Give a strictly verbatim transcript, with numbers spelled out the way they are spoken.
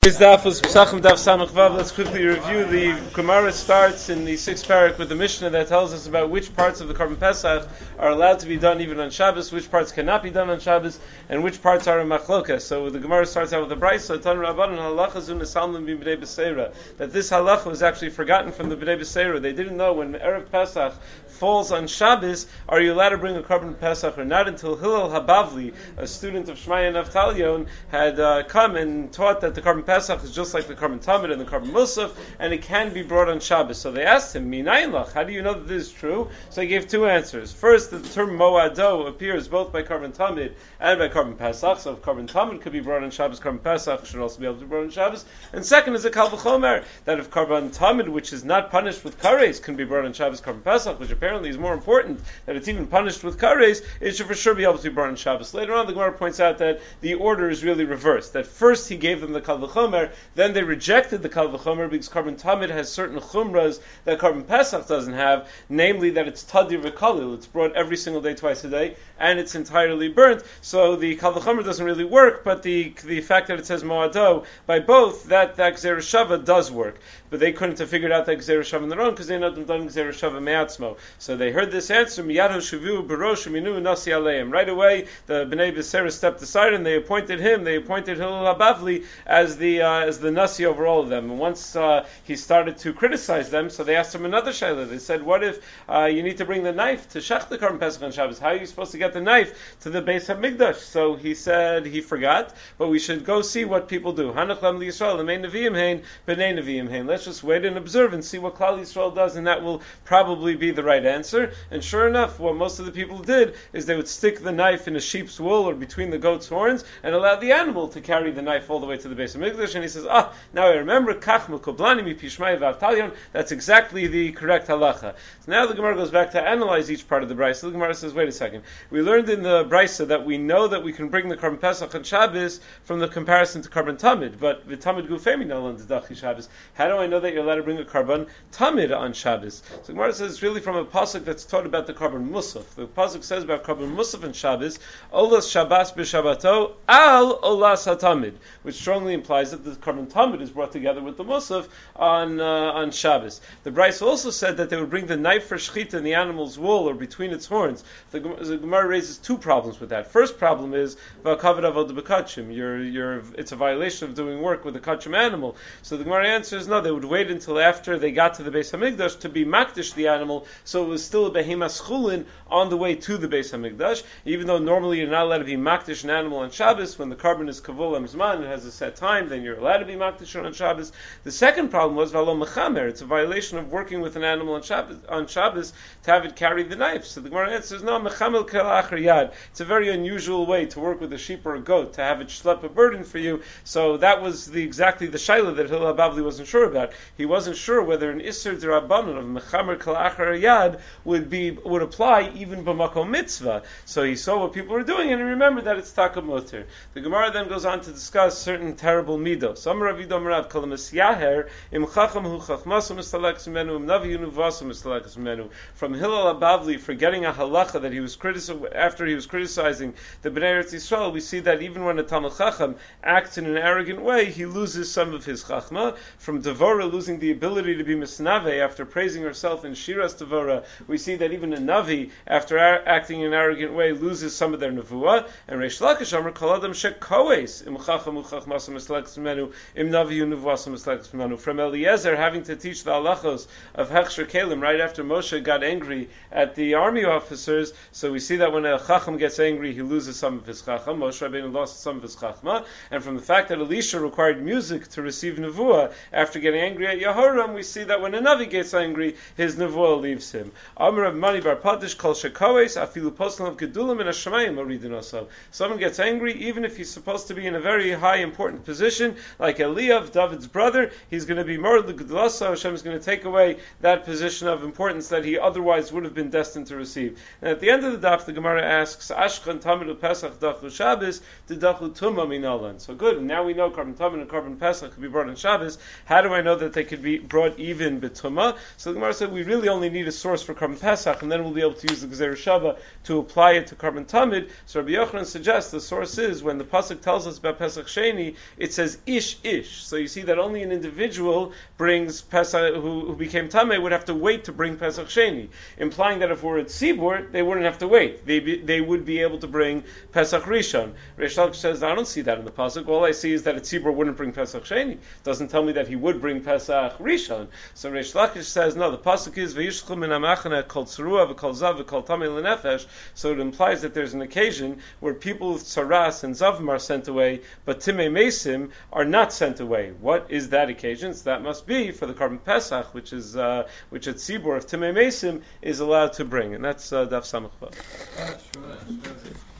Let's quickly review. The Gemara starts in the sixth parak with the Mishnah that tells us about which parts of the Korban Pesach are allowed to be done even on Shabbos, which parts cannot be done on Shabbos, and which parts are in Machlokas. So the Gemara starts out with the Brayso, Tan Rabbanan halacha zu nesalmim b'bnei Beseira, that this halacha was actually forgotten from the Bnei Beseira. They didn't know when Erev Pesach falls on Shabbos, are you allowed to bring a Korban Pesach or not, until Hillel Habavli, a student of Shmaya Naftalion, had uh, come and taught that the Korban Pesach is just like the Korban Tamid and the Korban Musaf, and it can be brought on Shabbos. So they asked him, Minayin lach, how do you know that this is true? So he gave two answers. First, the term Moado appears both by Korban Tamid and by Korban Pesach. So if Korban Tamid could be brought on Shabbos, Korban Pesach should also be able to be brought on Shabbos. And second is a Kal V'chomer, that if Korban Tamid, which is not punished with kares, can be brought on Shabbos, Korban Pesach, which apparently is more important, that it's even punished with kares, it should for sure be able to be brought on Shabbos. Later on, the Gemara points out that the order is really reversed. That first he gave them the Kal V'chomer, then they rejected the Kal V'chomer because Korban Tamid has certain chumras that Korban Pesach doesn't have, namely that it's Tadir V'kalil, it's brought every single day, twice a day, and it's entirely burnt. So the Kal V'chomer doesn't really work, but the the fact that it says Moado by both, that that Gzeir Shava does work. But they couldn't have figured out that Gzeir Shava on their own because they had not done Gzeir Shava Me'atzmo. So they heard this answer, Miyad HaShavu Barosh Minu Nasi Aleim. Right away, the Bnei Beseira stepped aside and they appointed him, they appointed Hillel Habavli as the uh, as the Nasi over all of them. And once uh, he started to criticize them, so they asked him another shayla. They said, what if uh, you need to bring the knife to Shech the Korban Pesach on Shabbos? How are you supposed to get the knife to the Beis HaMikdash? So he said he forgot, but we should go see what people do. Hanach Lam Yisrael, L'mei Nevi'im Hein, B'nei Nevi'im Hein. Let's just wait and observe and see what Klal Yisrael does, and that will probably be the right answer. And sure enough, what most of the people did is they would stick the knife in a sheep's wool or between the goat's horns and allow the animal to carry the knife all the way to the Beis HaMikdash. And he says, ah, now I remember, Kach Mekoblani Mi Pishmai V'Avtalion. That's exactly the correct halacha. So now the Gemara goes back to analyze each part of the Brisa. The Gemara says, wait a second. We learned in the Brisa that we know that we can bring the Korban Pesach on Shabbos from the comparison to Korban Tamid, but the Tamid Gufemi Nalan Dedachi Shabbos. How do I know that you're allowed to bring a Korban Tamid on Shabbos? So the Gemara says it's really from a pasuk that's taught about the Korban Musaf. The pasuk says about Korban Musaf and Shabbos, Olas Shabbos b'Shabbato al Olas HaTamid, which strongly implies that the Korban Tamid is brought together with the Musaf on uh, on Shabbos. The Bryce also said that they would bring the knife for shechita in the animal's wool or between its horns. The, the Gemara raises two problems with that. First problem is v'akavad avod b'kachim. You're, you're, it's a violation of doing work with a kachim animal. So the Gemara answers no. They would wait until after they got to the Beis Hamikdash to be makdish the animal, so it was still a behemas chulin on the way to the Beis Hamikdash. Even though normally you're not allowed to be makdish an animal on Shabbos, when the carbon is kavul amzman, it has a set time, then you're allowed to be makdish on Shabbos. The second problem was v'alo mechamer. It's a violation of working with an animal on Shabbos, on Shabbos to have it carry the knife. So the Gemara answers, no, mechamer kel acher yad. It's a very unusual way to work with a sheep or a goat, to have it schlep a burden for you. So that was the exactly the shayla that Hillel Habavli wasn't sure about. He wasn't sure whether an isser d'rabbanan of mechamer kel acher yad would be would apply even b'makom mitzvah. So he saw what people were doing and he remembered that it's taka moter. The Gemara then goes on to discuss certain terrible midos. Some Rav Yidom Rav kalamas yaher im chacham hu chachmasu mistaleks menu im navi unuvasu mistaleks menu. From Hillel Habavli forgetting a halacha that he was criticizing after he was criticizing the Bnei Eretz Yisrael, we see that even when a Talmid Chacham acts in an arrogant way, he loses some of his chachma. From Devora losing the ability to be misnave after praising herself in Shiras Devora, we see that even a Navi, after a- acting in an arrogant way, loses some of their nevuah. And Reish Lakish Amar Kol Adam Shekoes im chacham u chachmasu mistaleks menu im navi unuvasu mistaleks menu. From Eliezer having to teach the halachos of Hechsher Kalim right after Moshe got angry at the army officers. So we see that when a chacham gets angry, he loses some of his chacham. Moshe Rabbeinu lost some of his chachma. And from the fact that Elisha required music to receive nevuah after getting angry at Yehoram, we see that when a navi gets angry, his nevuah leaves him. Amar of Mani Bar Padish Kol Shekoes afilu poslan of gedulim in Hashemayim aridin also. Someone gets angry, even if he's supposed to be in a very high important position, like Eliav, David's brother, he's going to be more l'gedulasa. Hashem is going to take away that position of importance that he otherwise would have been destined to receive. And at the end of the daf, the Gemara asks, Ashkan Tamid Pesach Dachlu Shabbos Dachlu Tumah Minalan. So good, and now we know Korban Tamid and Korban Pesach could be brought on Shabbos. How do I know that they could be brought even b'tumah? So the Gemara said we really only need a source for Korban Pesach, and then we'll be able to use the Gzeir Shava to apply it to Korban Tamid. So Rabbi Yochanan suggests the source is when the pasuk tells us about Pesach Sheni, it says says ish ish. So you see that only an individual brings Pesach, who, who became Tameh, would have to wait to bring Pesach Sheni, implying that if we're at Tzibur, they wouldn't have to wait. They be, they would be able to bring Pesach Rishon. Reish Lakish says, I don't see that in the pasuk. All I see is that a Tzibur wouldn't bring Pesach Sheni. Doesn't tell me that he would bring Pesach Rishon. So Reish Lakish says, no, the pasuk is V'yishchol min hamachana kol tzurua v'kol zav v'kol tamei l'nefesh. So it implies that there's an occasion where people with tzaras and zavim are sent away, but timei mesim are not sent away. What is that occasion? So that must be for the Karban Pesach, which is uh, which at Tzibur of timei mesim is allowed to bring, and that's uh, Daf Samach Vav.